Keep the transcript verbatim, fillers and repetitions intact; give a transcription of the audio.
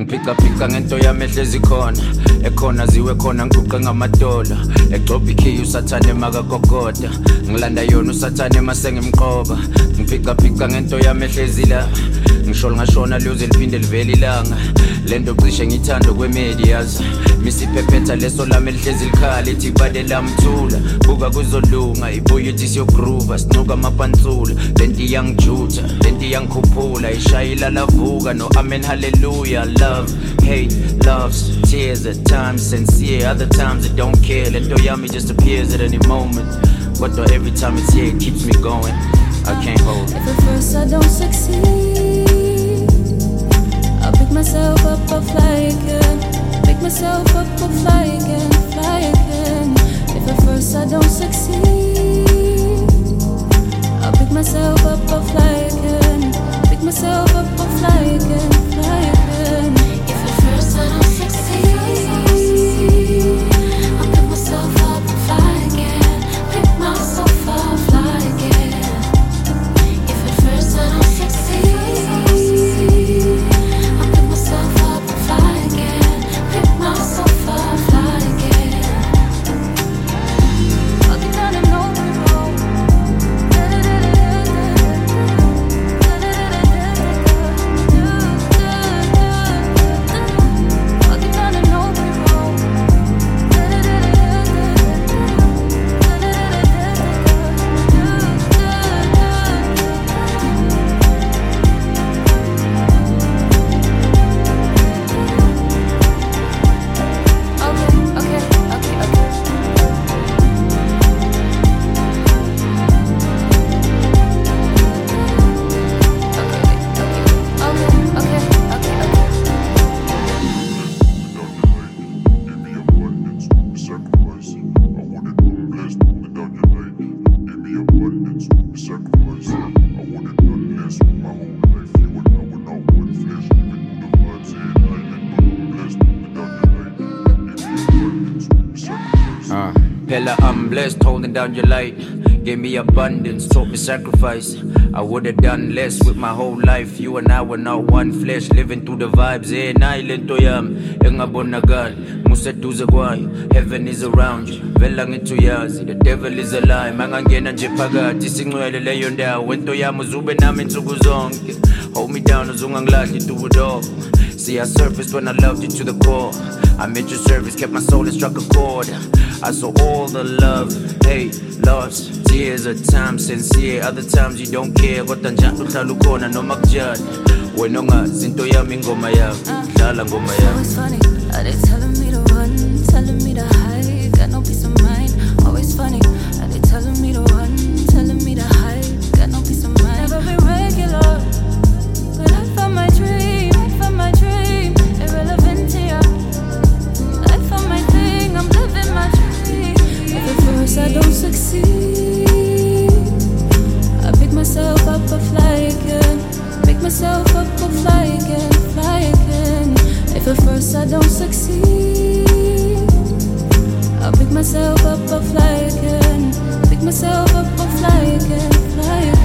Ngipika pika ngento yami ehlezi khona ekhona ziwe khona ngiguqa ngamadola egcoba ikhiyi usathane makagogoda ngilanda yona usathane mase ngimqoba ngipika pika ngento yami ehlezi la ngisholo ngashona luze liphinde livele ilanga lento cishe ngithando kwemedias misiphephetha leso lami elihlezi likhala ethi bade lamthula buka kuzolunga ibuye ithi siyogroove sinuka amapantsula lenti yangijuta lenti yangikhuphula ishayila lavuka no amen hallelujah love hate loves tears at times sincere other times it don't care lento yami just appears at any moment but every time it's here it keeps me going I can't hold it. If at first I don't succeed I'll pick myself up, I'll fly again. Pick myself up, I'll fly again, fly again. If at first I don't succeed, I'll pick myself up, I'll fly again. Pick myself up, I'll fly again, fly again. If at first I don't succeed, I'll pick myself up, I'll fly again. Pick myself up, fly again. If at first I don't succeed, I'm blessed, holding down your light. Gave me abundance, taught me sacrifice. I would've done less with my whole life. You and I were not one flesh, living through the vibes. Eh, na ilento yami, engabonakali. Museduze kwayo, heaven is around you. Vela ngithuyazi, the devil is a lie. Mangangena nje phakathi, singcwele leyo ndawo. Wento yami uzube nami insuku zonke. Hold me down, uzungangilahli through it all. See, I surfaced when I loved you to the core. I'm at your service, kept my soul and struck a chord. I saw all the love, hate, loss, tears at times sincere, other times you don't care. Kodwa njalo uhlala ukhona noma kujani. Wena ongazi into yami ingoma yakho, dlala ngoma yakho. Always funny, are they telling me to run, telling me to hide? Got no peace of mind. Always funny, are they telling me to run, telling me to hide? Got no peace of mind. Never been regular, but I found my dream, I found my dream, irrelevant to ya. I found my thing, I'm living my dream. If at first I don't succeed, I pick myself up, I fly again. Pick myself up, I fly again, fly again. If at first I don't succeed, I'll pick myself up, I fly again. Pick myself up, I fly again, fly again.